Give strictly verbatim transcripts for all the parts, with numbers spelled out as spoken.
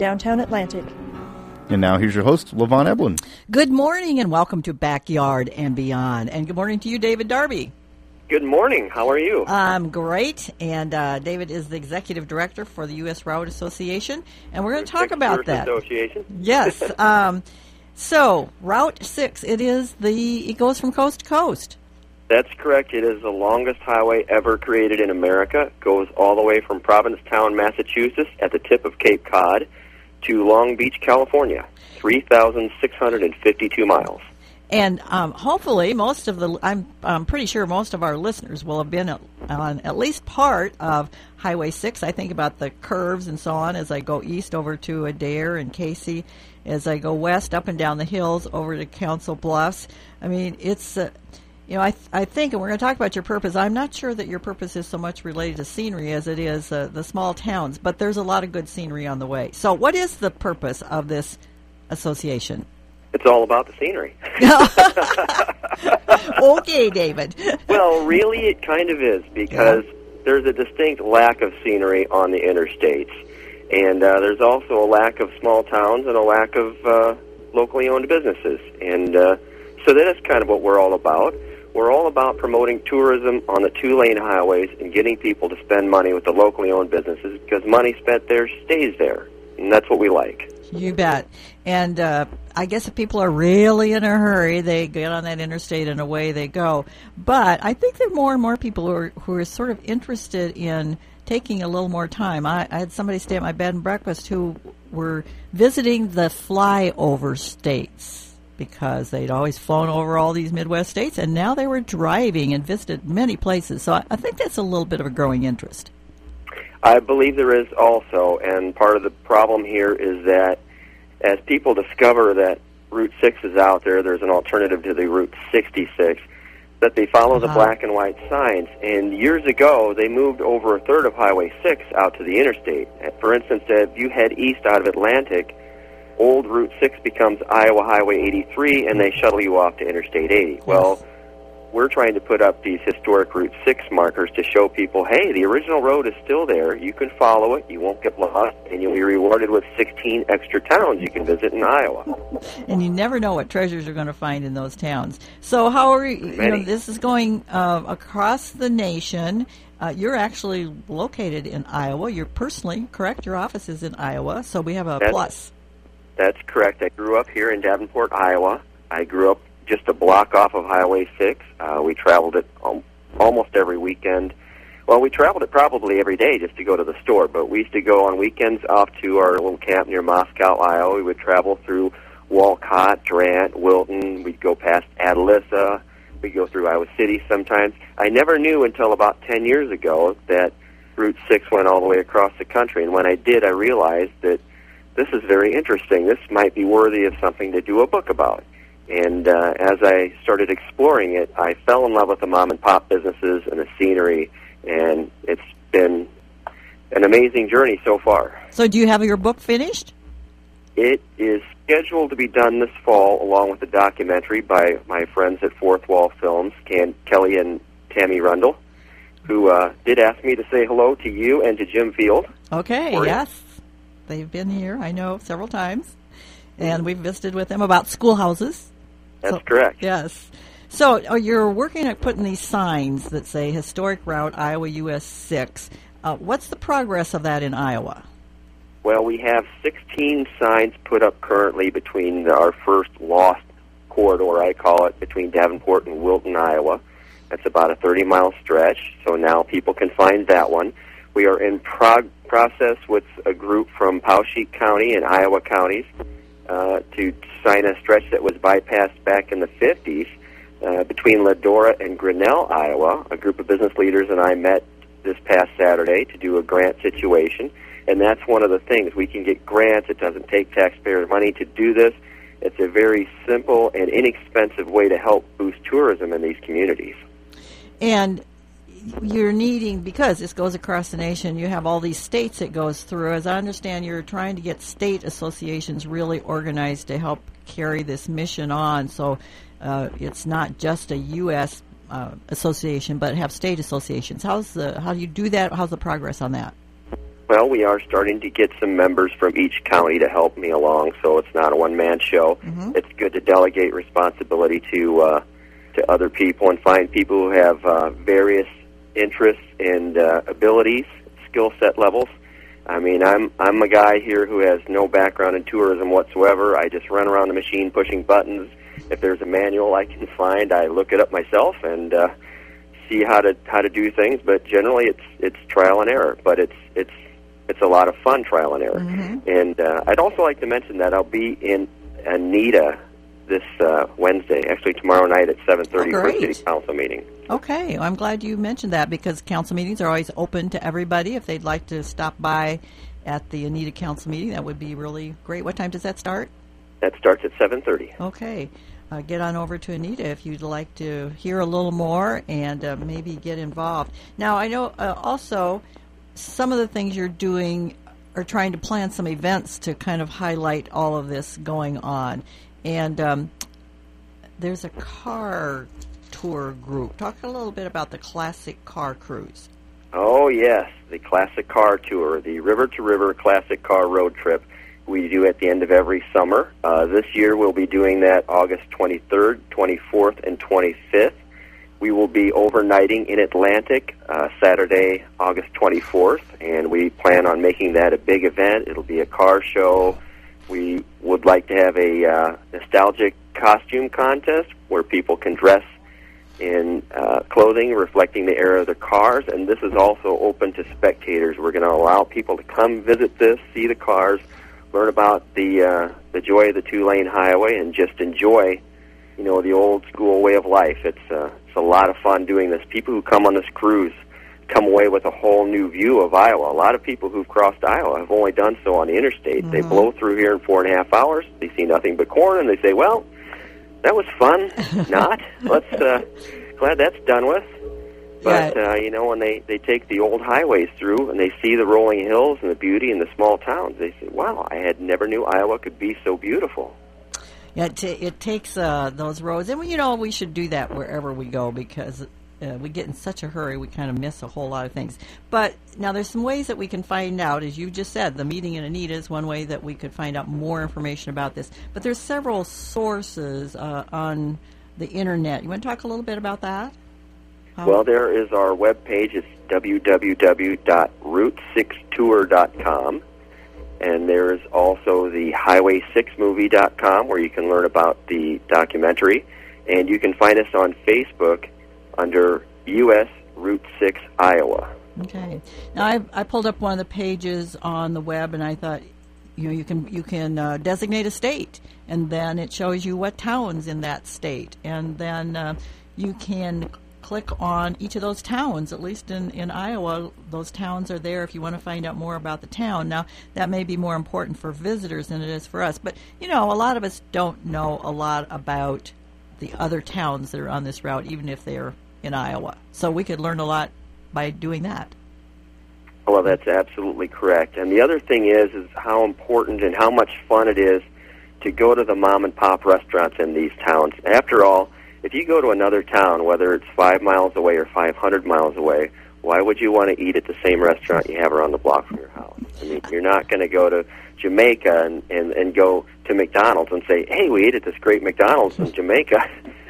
downtown Atlantic. And now here's your host, LaVon Eblin. Good morning and welcome to Backyard and Beyond. And good morning to you, David Darby. Good morning. How are you? I'm great. And uh, David is the Executive Director for the U S Route Association. And we're going to talk about that. Association? Yes. um, so, Route six, it is the, it goes from coast to coast. That's correct. It is the longest highway ever created in America. It goes all the way from Provincetown, Massachusetts, at the tip of Cape Cod, to Long Beach, California, three thousand six hundred fifty-two miles. And um, hopefully most of the, I'm, I'm pretty sure most of our listeners will have been on at least part of Highway six. I think about the curves and so on as I go east over to Adair and Casey, as I go west up and down the hills over to Council Bluffs. I mean, it's, uh, you know, I, th- I think, and we're going to talk about your purpose. I'm not sure that your purpose is so much related to scenery as it is uh, the small towns, but there's a lot of good scenery on the way. So what is the purpose of this association? It's all about the scenery. Okay, David. Well, really it kind of is, because yeah. there's a distinct lack of scenery on the interstates. And uh, there's also a lack of small towns and a lack of uh, locally owned businesses. And uh, so that is kind of what we're all about. We're all about promoting tourism on the two-lane highways and getting people to spend money with the locally owned businesses, because money spent there stays there, and that's what we like. You bet. And uh, I guess if people are really in a hurry, they get on that interstate and away they go. But I think there are more and more people who are, who are sort of interested in taking a little more time. I, I had somebody stay at my bed and breakfast who were visiting the flyover states, because they'd always flown over all these Midwest states, and now they were driving and visited many places. So I think that's a little bit of a growing interest. I believe there is also, and part of the problem here is that as people discover that Route six is out there, there's an alternative to the Route sixty-six, that they follow uh-huh. the black and white signs. And years ago, they moved over a third of Highway six out to the interstate. For instance, if you head east out of Atlantic, old Route six becomes Iowa Highway eighty-three, and they shuttle you off to Interstate eighty. Yes. Well, we're trying to put up these historic Route six markers to show people, hey, the original road is still there. You can follow it. You won't get lost, and you'll be rewarded with sixteen extra towns you can visit in Iowa. And you never know what treasures you're going to find in those towns. So how are you, you know, this is going uh, across the nation. Uh, you're actually located in Iowa. You're personally correct. Your office is in Iowa, so we have a That's, plus. That's correct. I grew up here in Davenport, Iowa. I grew up just a block off of Highway six. Uh, we traveled it um, almost every weekend. Well, we traveled it probably every day just to go to the store, but we used to go on weekends off to our little camp near Moscow, Iowa. We would travel through Walcott, Durant, Wilton. We'd go past Atalissa. We'd go through Iowa City sometimes. I never knew until about ten years ago that Route six went all the way across the country, and when I did, I realized that this is very interesting. This might be worthy of something to do a book about. And uh, as I started exploring it, I fell in love with the mom-and-pop businesses and the scenery, and it's been an amazing journey so far. So do you have your book finished? It is scheduled to be done this fall, along with a documentary by my friends at Fourth Wall Films, Can- Kelly and Tammy Rundle, who uh, did ask me to say hello to you and to Jim Field. Okay, yes. They've been here, I know, several times, and we've visited with them about schoolhouses. That's so, correct. Yes. So uh, you're working at putting these signs that say Historic Route Iowa U S six. Uh, what's the progress of that in Iowa? Well, we have sixteen signs put up currently between the, our first lost corridor, I call it, between Davenport and Wilton, Iowa. That's about a thirty-mile stretch, so now people can find that one. We are in prog- process with a group from Poweshiek County and Iowa counties uh, to sign a stretch that was bypassed back in the fifties uh, between Ladora and Grinnell, Iowa. A group of business leaders and I met this past Saturday to do a grant situation, and that's one of the things. We can get grants. It doesn't take taxpayer money to do this. It's a very simple and inexpensive way to help boost tourism in these communities. And you're needing, because this goes across the nation, you have all these states it goes through. As I understand, you're trying to get state associations really organized to help carry this mission on, so uh, it's not just a U S uh, association, but have state associations. How's the how do you do that? How's the progress on that? Well, we are starting to get some members from each county to help me along, so it's not a one-man show. Mm-hmm. It's good to delegate responsibility to uh, to other people and find people who have uh, various interests and uh, abilities, skill set levels. I mean, I'm I'm a guy here who has no background in tourism whatsoever. I just run around the machine pushing buttons. If there's a manual I can find, I look it up myself and uh, see how to how to do things. But generally, it's it's trial and error. But it's it's it's a lot of fun trial and error. Mm-hmm. And uh, I'd also like to mention that I'll be in Anita this uh, Wednesday, actually tomorrow night at seven thirty Oh, for a great. city council meeting. Okay, well, I'm glad you mentioned that because council meetings are always open to everybody. If they'd like to stop by at the Anita council meeting, that would be really great. What time does that start? That starts at seven thirty. Okay. Uh, get on over to Anita if you'd like to hear a little more and uh, maybe get involved. Now, I know uh, also some of the things you're doing are trying to plan some events to kind of highlight all of this going on. And um, there's a car tour group. Talk a little bit about the Classic Car Cruise. Oh, yes, the Classic Car Tour, the River to River Classic Car Road Trip we do at the end of every summer. Uh, this year we'll be doing that August twenty-third, twenty-fourth, and twenty-fifth. We will be overnighting in Atlantic uh, Saturday, August twenty-fourth, and we plan on making that a big event. It'll be a car show. We would like to have a uh, nostalgic costume contest where people can dress in uh, clothing reflecting the era of their cars, and this is also open to spectators. We're going to allow people to come visit this, see the cars, learn about the uh, the joy of the two-lane highway, and just enjoy, you know, the old school way of life. It's uh, it's a lot of fun doing this. People who come on this cruise come away with a whole new view of Iowa. A lot of people who've crossed Iowa have only done so on the interstate. Mm-hmm. They blow through here in four and a half hours. They see nothing but corn, and they say, well, that was fun. Not. Let's, uh, glad that's done with. But, Yeah. uh, you know, when they, they take the old highways through and they see the rolling hills and the beauty and the small towns, they say, wow, I had never knew Iowa could be so beautiful. Yeah, it, t- it takes uh, those roads, and you know we should do that wherever we go because uh, we get in such a hurry we kind of miss a whole lot of things. But now there's some ways that we can find out, as you just said, the meeting in Anita is one way that we could find out more information about this. But there's several sources uh, on the internet. You want to talk a little bit about that? How- Well, there is our webpage. It's w w w dot route six tour dot com. And there is also the highway six movie dot com where you can learn about the documentary. And you can find us on Facebook under U S Route six Iowa. Okay. Now I I pulled up one of the pages on the web, and I thought, you know, you can you can uh, designate a state, and then it shows you what towns in that state, and then uh, you can click on each of those towns. At least in, in Iowa, those towns are there if you want to find out more about the town. Now, that may be more important for visitors than it is for us, but, you know, a lot of us don't know a lot about the other towns that are on this route, even if they're in Iowa. So we could learn a lot by doing that. Well, that's absolutely correct. And the other thing is, is how important and how much fun it is to go to the mom-and-pop restaurants in these towns. After all, if you go to another town, whether it's five miles away or five hundred miles away, why would you want to eat at the same restaurant you have around the block from your house? I mean, you're not going to go to Jamaica and, and, and go to McDonald's and say, hey, we ate at this great McDonald's in Jamaica.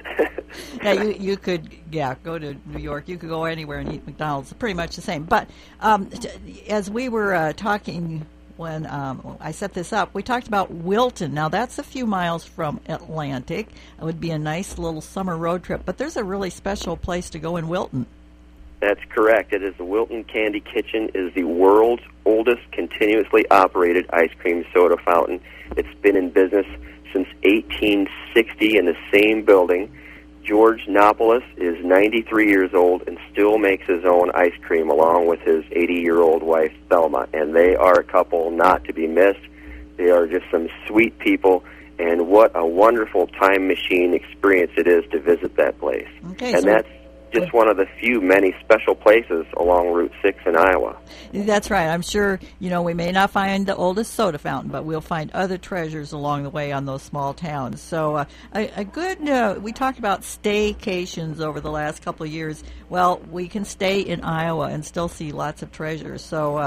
Yeah, you you could yeah go to New York. You could go anywhere and eat McDonald's. Pretty much the same. But um, t- as we were uh, talking when um, I set this up, we talked about Wilton. Now that's a few miles from Atlantic. It would be a nice little summer road trip. But there's a really special place to go in Wilton. That's correct. It is the Wilton Candy Kitchen. It is the world's oldest continuously operated ice cream soda fountain. It's been in business since eighteen sixty in the same building. George Nopolis is ninety-three years old and still makes his own ice cream along with his eighty-year-old wife, Thelma. And they are a couple not to be missed. They are just some sweet people, and what a wonderful time machine experience it is to visit that place. Okay, and so that's just one of the few many special places along Route six in Iowa. That's right. I'm sure, you know, we may not find the oldest soda fountain, but we'll find other treasures along the way on those small towns. So uh, a, a good, uh, we talked about staycations over the last couple of years. Well, we can stay in Iowa and still see lots of treasures. So uh,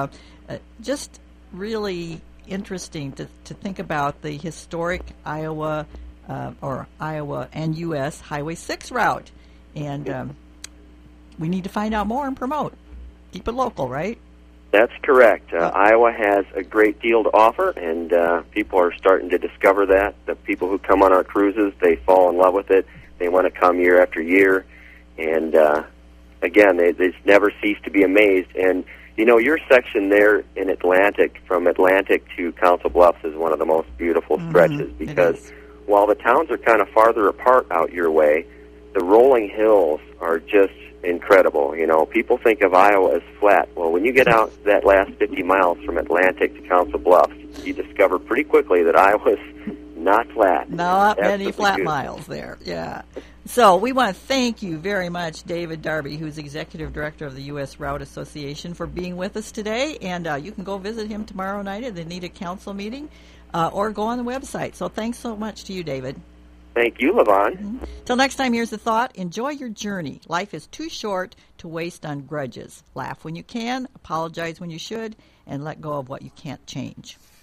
uh, just really interesting to, to think about the historic Iowa uh, or Iowa and U S Highway six route. And um, we need to find out more and promote. Keep it local, right? That's correct. Uh, Iowa has a great deal to offer, and uh, people are starting to discover that. The people who come on our cruises, they fall in love with it. They want to come year after year. And, uh, again, they, they just never cease to be amazed. And, you know, your section there in Atlantic, from Atlantic to Council Bluffs, is one of the most beautiful stretches mm-hmm. because while the towns are kind of farther apart out your way, the rolling hills are just incredible. You know, people think of Iowa as flat. Well, when you get out that last fifty miles from Atlantic to Council Bluffs, you discover pretty quickly that Iowa's not flat. Not many flat good. miles there, yeah. So we want to thank you very much, David Darby, who's Executive Director of the U S Route Association, for being with us today. And uh, you can go visit him tomorrow night at the NETA Council meeting uh, or go on the website. So thanks so much to you, David. Thank you, Levon. Mm-hmm. Till next time, here's a thought. Enjoy your journey. Life is too short to waste on grudges. Laugh when you can, apologize when you should, and let go of what you can't change.